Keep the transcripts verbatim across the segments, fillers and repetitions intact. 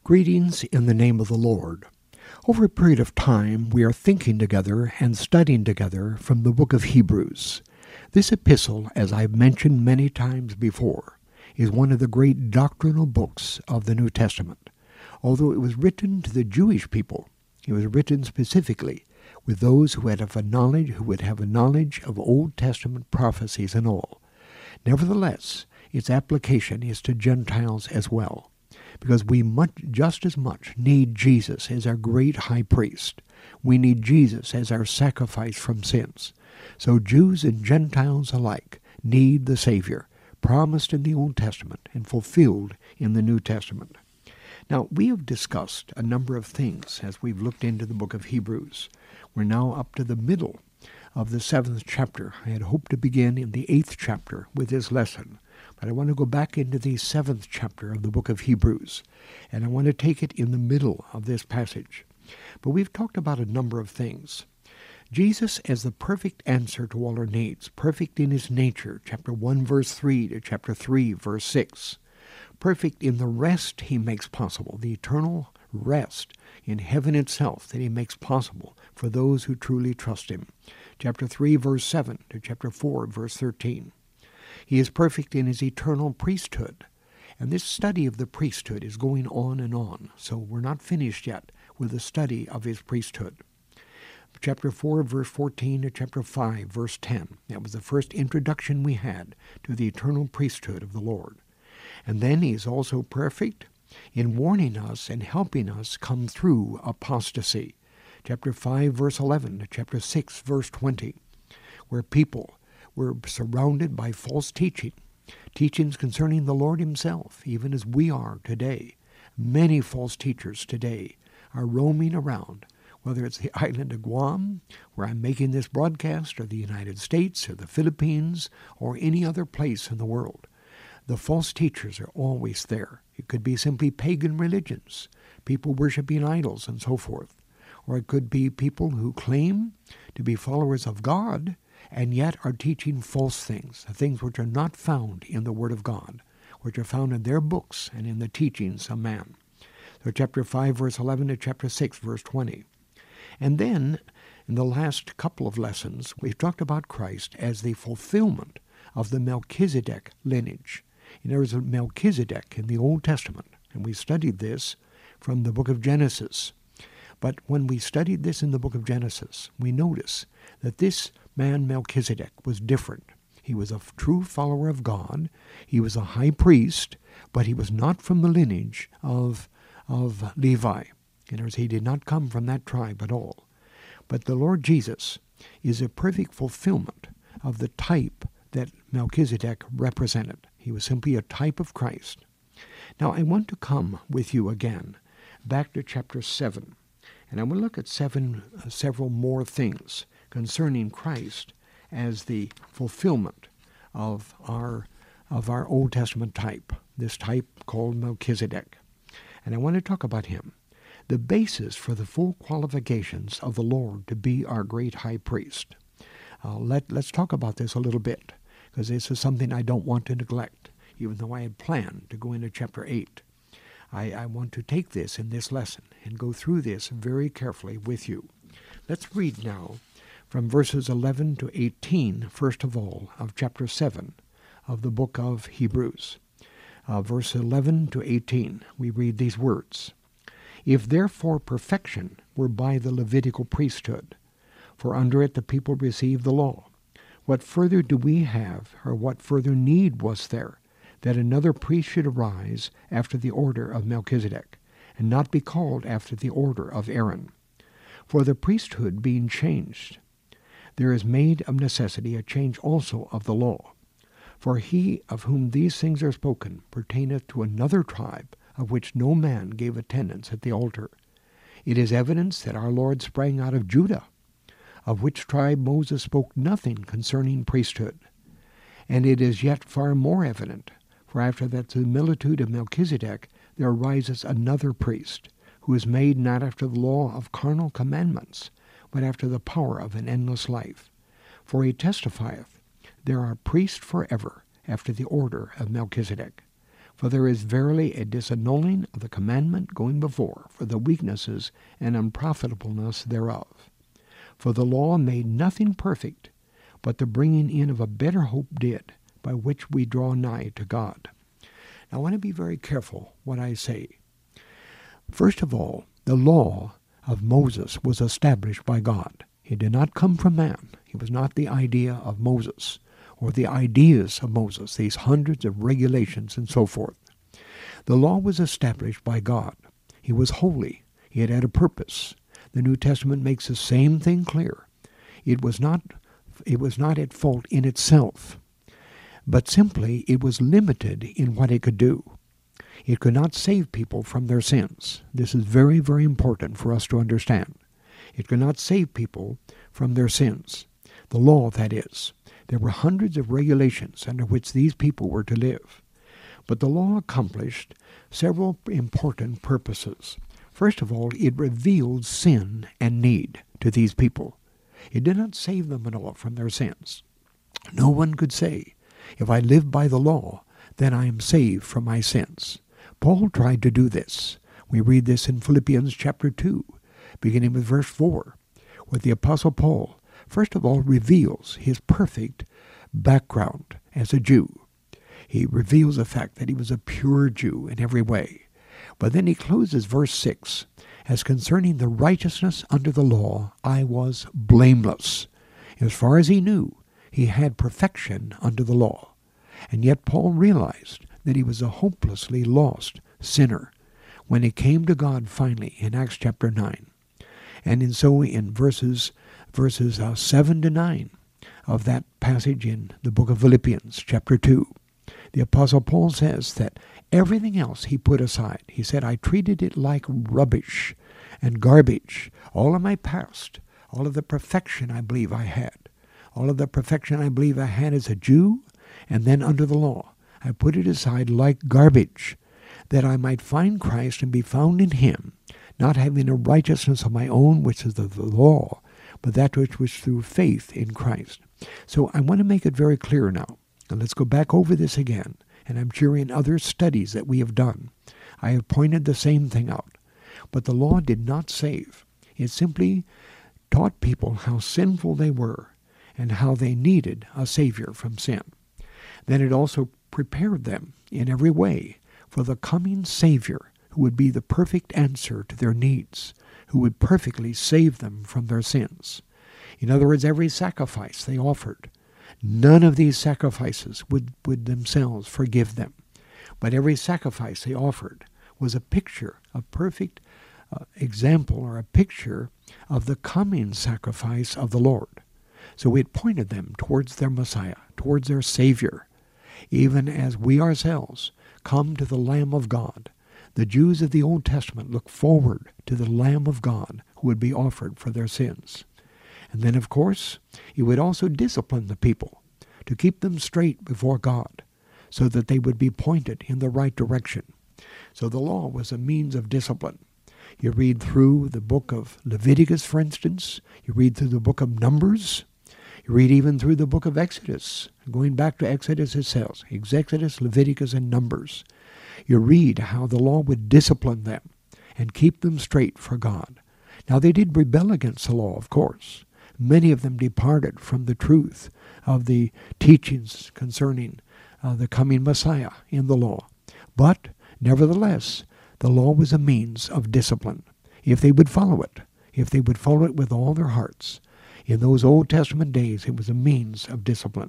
Greetings in the name of the Lord. Over a period of time, we are thinking together and studying together from the book of Hebrews. This epistle, as I've mentioned many times before, is one of the great doctrinal books of the New Testament. Although it was written to the Jewish people, it was written specifically with those who had a knowledge, who would have a knowledge of Old Testament prophecies and all. Nevertheless, its application is to Gentiles as well, because we much, just as much need Jesus as our great high priest. We need Jesus as our sacrifice from sins. So Jews and Gentiles alike need the Savior, promised in the Old Testament and fulfilled in the New Testament. Now, we have discussed a number of things as we've looked into the book of Hebrews. We're now up to the middle of the seventh chapter. I had hoped to begin in the eighth chapter with this lesson, but I want to go back into the seventh chapter of the book of Hebrews, and I want to take it in the middle of this passage. But we've talked about a number of things. Jesus as the perfect answer to all our needs, perfect in his nature, chapter one, verse three to chapter three, verse six. Perfect in the rest he makes possible, the eternal rest in heaven itself that he makes possible for those who truly trust him. Chapter three, verse seven to chapter four, verse thirteen. He is perfect in his eternal priesthood. And this study of the priesthood is going on and on, so we're not finished yet with the study of his priesthood. Chapter four, verse fourteen to chapter five, verse ten. That was the first introduction we had to the eternal priesthood of the Lord. And then he is also perfect in warning us and helping us come through apostasy. Chapter five, verse eleven to chapter six, verse twenty, where people were surrounded by false teaching, teachings concerning the Lord himself, even as we are today. Many false teachers today are roaming around, whether it's the island of Guam, where I'm making this broadcast, or the United States, or the Philippines, or any other place in the world. The false teachers are always there. It could be simply pagan religions, people worshiping idols and so forth. Or it could be people who claim to be followers of God and yet are teaching false things, things which are not found in the Word of God, which are found in their books and in the teachings of man. So chapter five, verse eleven to chapter six, verse twenty. And then, in the last couple of lessons, we've talked about Christ as the fulfillment of the Melchizedek lineage. And there was a Melchizedek in the Old Testament, and we studied this from the book of Genesis. But when we studied this in the book of Genesis, we notice that this man Melchizedek was different. He was a true follower of God. He was a high priest, but he was not from the lineage of, of Levi. In other words, he did not come from that tribe at all. But the Lord Jesus is a perfect fulfillment of the type that Melchizedek represented. He was simply a type of Christ. Now, I want to come with you again back to chapter seven. And I will look at seven, uh, several more things concerning Christ as the fulfillment of our, of our Old Testament type, this type called Melchizedek. And I want to talk about him, the basis for the full qualifications of the Lord to be our great high priest. Uh, let, let's talk about this a little bit, because this is something I don't want to neglect, even though I had planned to go into chapter eight. I, I want to take this in this lesson and go through this very carefully with you. Let's read now from verses eleven to eighteen, first of all, of chapter seven of the book of Hebrews. Uh, verse eleven to eighteen, we read these words. If therefore perfection were by the Levitical priesthood, for under it the people received the law, what further do we have, or what further need was there, that another priest should arise after the order of Melchizedek, and not be called after the order of Aaron? For the priesthood being changed, there is made of necessity a change also of the law. For he of whom these things are spoken pertaineth to another tribe, of which no man gave attendance at the altar. It is evidence that our Lord sprang out of Judah, of which tribe Moses spoke nothing concerning priesthood. And it is yet far more evident, for after that similitude of Melchizedek there arises another priest, who is made not after the law of carnal commandments, but after the power of an endless life. For he testifieth, there are priests forever after the order of Melchizedek. For there is verily a disannulling of the commandment going before, for the weaknesses and unprofitableness thereof. For the law made nothing perfect, but the bringing in of a better hope did, by which we draw nigh to God. Now I want to be very careful what I say. First of all, the law of Moses was established by God. It did not come from man. It was not the idea of Moses, or the ideas of Moses, these hundreds of regulations and so forth. The law was established by God. He was holy. It had a purpose. The New Testament makes the same thing clear. It was not, it was not at fault in itself, but simply it was limited in what it could do. It could not save people from their sins. This is very, very important for us to understand. It could not save people from their sins. The law, that is. There were hundreds of regulations under which these people were to live. But the law accomplished several important purposes. First of all, it revealed sin and need to these people. It did not save them at all from their sins. No one could say, if I live by the law, then I am saved from my sins. Paul tried to do this. We read this in Philippians chapter two, beginning with verse four, where the Apostle Paul first of all reveals his perfect background as a Jew. He reveals the fact that he was a pure Jew in every way. But then he closes verse six, as concerning the righteousness under the law, I was blameless. As far as he knew, he had perfection under the law. And yet Paul realized that he was a hopelessly lost sinner when he came to God finally in Acts chapter nine. And in so in verses verses uh, seven to nine of that passage in the book of Philippians chapter two, the Apostle Paul says that everything else he put aside. He said, I treated it like rubbish and garbage. All of my past, all of the perfection I believe I had, all of the perfection I believe I had as a Jew, and then under the law, I put it aside like garbage, that I might find Christ and be found in him, not having a righteousness of my own, which is of the law, but that which was through faith in Christ. So I want to make it very clear now. And let's go back over this again. And I'm sure in other studies that we have done, I have pointed the same thing out. But the law did not save. It simply taught people how sinful they were and how they needed a Savior from sin. Then it also prepared them in every way for the coming Savior who would be the perfect answer to their needs, who would perfectly save them from their sins. In other words, every sacrifice they offered, none of these sacrifices would, would themselves forgive them. But every sacrifice they offered was a picture, a perfect uh, example or a picture of the coming sacrifice of the Lord. So it pointed them towards their Messiah, towards their Savior, even as we ourselves come to the Lamb of God. The Jews of the Old Testament look forward to the Lamb of God who would be offered for their sins. And then, of course, he would also discipline the people to keep them straight before God so that they would be pointed in the right direction. So the law was a means of discipline. You read through the book of Leviticus, for instance. You read through the book of Numbers. You read even through the book of Exodus. Going back to Exodus itself, Exodus, Leviticus, and Numbers. You read how the law would discipline them and keep them straight for God. Now they did rebel against the law, of course. Many of them departed from the truth of the teachings concerning uh, the coming Messiah in the law. But, nevertheless, the law was a means of discipline. If they would follow it, if they would follow it with all their hearts. In those Old Testament days, it was a means of discipline.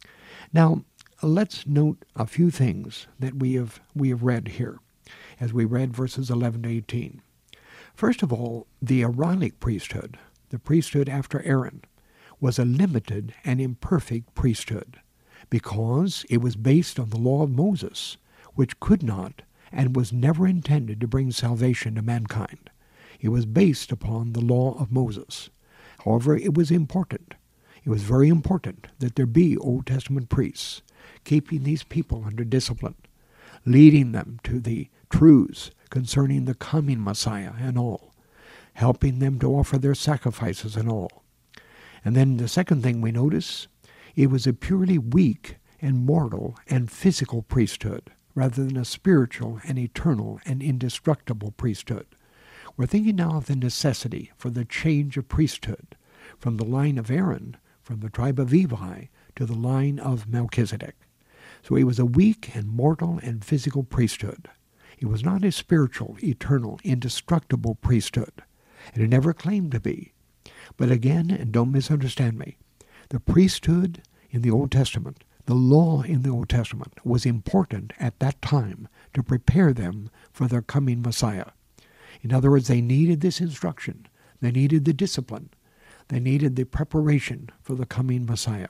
Now, let's note a few things that we have we have read here, as we read verses eleven to eighteen. First of all, the Aaronic priesthood, the priesthood after Aaron, was a limited and imperfect priesthood, because it was based on the law of Moses, which could not and was never intended to bring salvation to mankind. It was based upon the law of Moses. However, it was important. It was very important that there be Old Testament priests keeping these people under discipline, leading them to the truths concerning the coming Messiah and all, helping them to offer their sacrifices and all. And then the second thing we notice, it was a purely weak and mortal and physical priesthood. rather than a spiritual and eternal and indestructible priesthood. We're thinking now of the necessity for the change of priesthood from the line of Aaron, from the tribe of Levi, to the line of Melchizedek. So he was a weak and mortal and physical priesthood. It was not a spiritual, eternal, indestructible priesthood. And it never claimed to be. But again, and don't misunderstand me, the priesthood in the Old Testament, the law in the Old Testament, was important at that time to prepare them for their coming Messiah. In other words, they needed this instruction. They needed the discipline. They needed the preparation for the coming Messiah.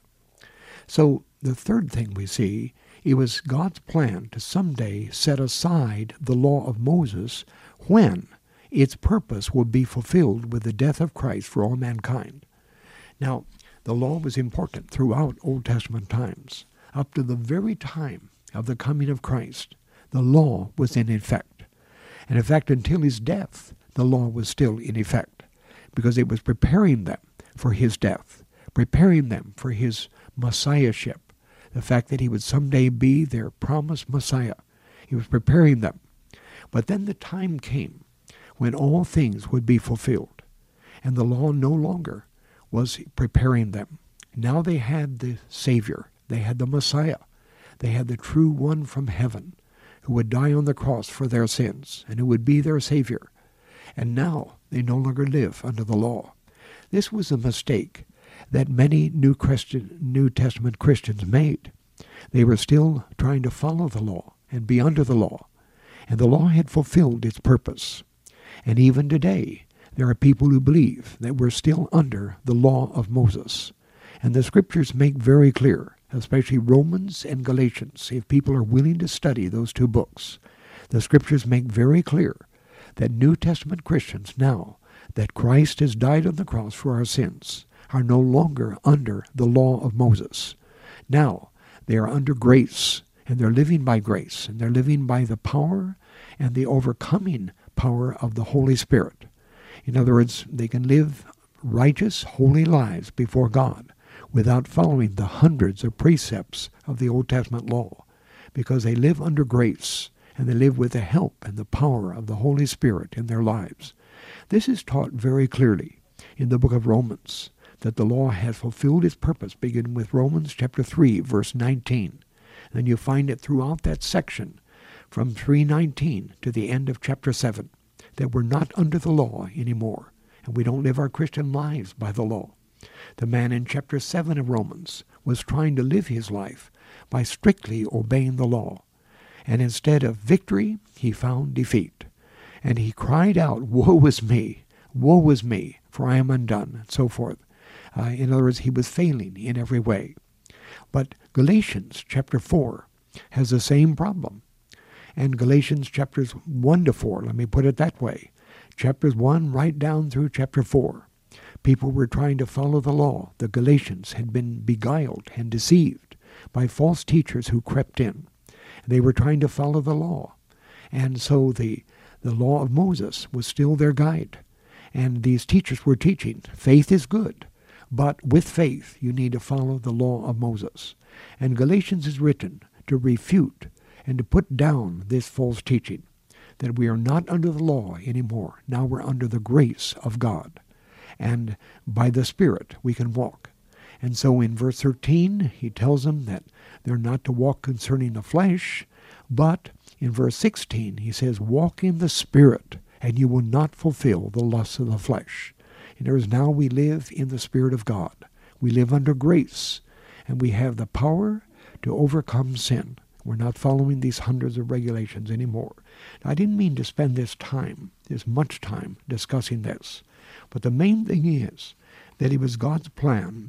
So the third thing we see, it was God's plan to someday set aside the law of Moses when its purpose would be fulfilled with the death of Christ for all mankind. Now, the law was important throughout Old Testament times. Up to the very time of the coming of Christ, the law was in effect. And in fact, until his death, the law was still in effect, because it was preparing them for his death, preparing them for his messiahship, the fact that he would someday be their promised Messiah. He was preparing them. But then the time came when all things would be fulfilled, and the law no longer was preparing them. Now they had the Savior. They had the Messiah. They had the true one from heaven who would die on the cross for their sins and who would be their Savior. And now they no longer live under the law. This was a mistake that many New, Christian, New Testament Christians made. They were still trying to follow the law and be under the law, and the law had fulfilled its purpose. And even today, there are people who believe that we're still under the law of Moses. And the Scriptures make very clear, especially Romans and Galatians, if people are willing to study those two books, the Scriptures make very clear that New Testament Christians now, that Christ has died on the cross for our sins, are no longer under the law of Moses. Now, they are under grace, and they're living by grace, and they're living by the power and the overcoming power of the Holy Spirit. In other words, they can live righteous, holy lives before God without following the hundreds of precepts of the Old Testament law, because they live under grace, and they live with the help and the power of the Holy Spirit in their lives. This is taught very clearly in the book of Romans, that the law has fulfilled its purpose, beginning with Romans chapter three, verse nineteen. And you find it throughout that section, from three nineteen to the end of chapter seven, that we're not under the law anymore, and we don't live our Christian lives by the law. The man in chapter seven of Romans was trying to live his life by strictly obeying the law, and instead of victory, he found defeat. And he cried out, "Woe is me, woe is me, for I am undone," and so forth. Uh, in other words, he was failing in every way. But Galatians chapter four has the same problem. And Galatians chapters one to four, let me put it that way, chapters one right down through chapter four, people were trying to follow the law. The Galatians had been beguiled and deceived by false teachers who crept in. They were trying to follow the law. And so the, the law of Moses was still their guide. And these teachers were teaching, faith is good, but with faith you need to follow the law of Moses. And Galatians is written to refute and to put down this false teaching, that we are not under the law anymore. Now we're under the grace of God. And by the Spirit we can walk. And so in verse thirteen, he tells them that they're not to walk concerning the flesh, but in verse sixteen, he says, walk in the Spirit, and you will not fulfill the lusts of the flesh. In other words, now we live in the Spirit of God. We live under grace, and we have the power to overcome sin. We're not following these hundreds of regulations anymore. Now, I didn't mean to spend this time, this much time, discussing this. But the main thing is that it was God's plan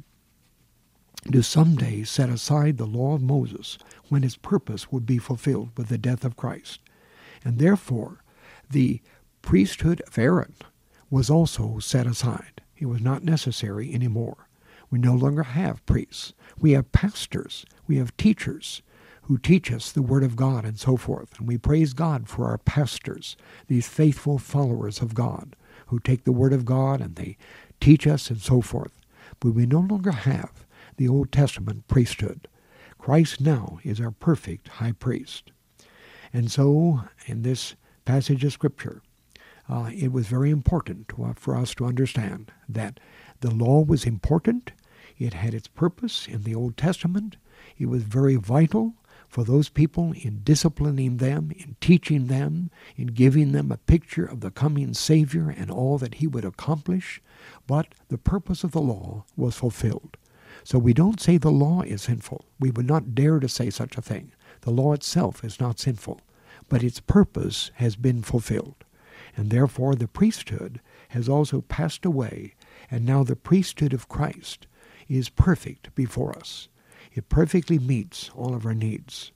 to someday set aside the law of Moses when his purpose would be fulfilled with the death of Christ. And therefore, the priesthood of Aaron was also set aside. It was not necessary anymore. We no longer have priests. We have pastors. We have teachers who teach us the Word of God and so forth. And we praise God for our pastors, these faithful followers of God, who take the Word of God and they teach us and so forth. But we no longer have the Old Testament priesthood. Christ now is our perfect high priest. And so, in this passage of Scripture, uh, it was very important to, uh, for us to understand that the law was important. It had its purpose in the Old Testament. It was very vital for those people in disciplining them, in teaching them, in giving them a picture of the coming Savior and all that he would accomplish. But the purpose of the law was fulfilled. So we don't say the law is sinful. We would not dare to say such a thing. The law itself is not sinful, but its purpose has been fulfilled. And therefore the priesthood has also passed away, and now the priesthood of Christ is perfect before us. It perfectly meets all of our needs.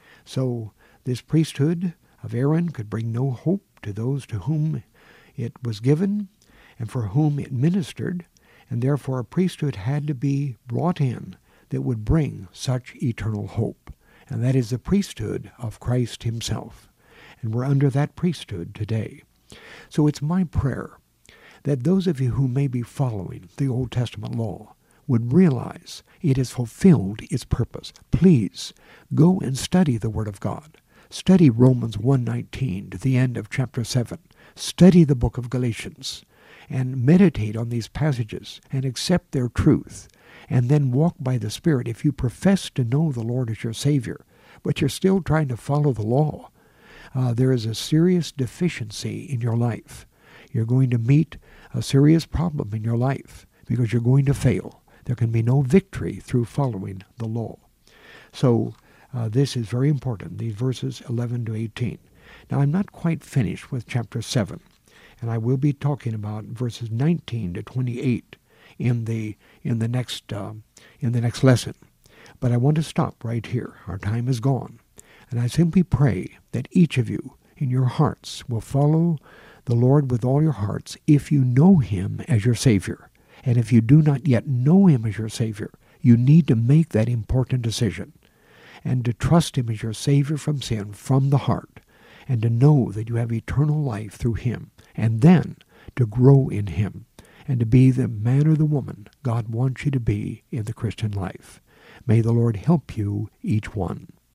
So this priesthood of Aaron could bring no hope to those to whom it was given and for whom it ministered, and therefore a priesthood had to be brought in that would bring such eternal hope. And that is the priesthood of Christ himself. And we're under that priesthood today. So it's my prayer that those of you who may be following the Old Testament law would realize it has fulfilled its purpose. Please go and study the Word of God. Study Romans one nineteen to the end of chapter seven. Study the book of Galatians and meditate on these passages and accept their truth, and then walk by the Spirit. If you profess to know the Lord as your Savior, but you're still trying to follow the law, uh, there is a serious deficiency in your life. You're going to meet a serious problem in your life because you're going to fail. There can be no victory through following the law. So uh, this is very important, these verses eleven to eighteen. Now I'm not quite finished with chapter seven, and I will be talking about verses nineteen to twenty-eight in the in the next uh, in the next lesson. But I want to stop right here. Our time is gone. And I simply pray that each of you in your hearts will follow the Lord with all your hearts if you know him as your Savior. And if you do not yet know him as your Savior, you need to make that important decision and to trust him as your Savior from sin, from the heart, and to know that you have eternal life through him, and then to grow in him and to be the man or the woman God wants you to be in the Christian life. May the Lord help you, each one.